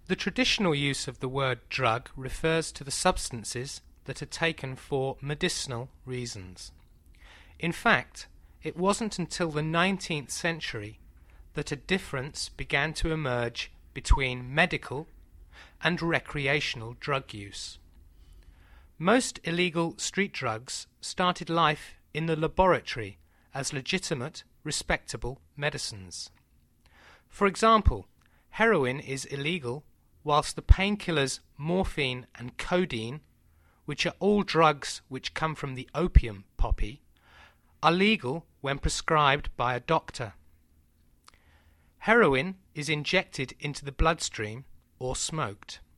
The traditional use of the word drug refers to the substances that are taken for medicinal reasons. In fact, it wasn't until the 19th century that a difference began to emerge between medical and recreational drug use. Most illegal street drugs started life in the laboratory as legitimate, respectable medicines. For example, heroin is illegal, whilst the painkillers morphine and codeine, which are all drugs which come from the opium poppy, are legal when prescribed by a doctor. Heroin is injected into the bloodstream or smoked.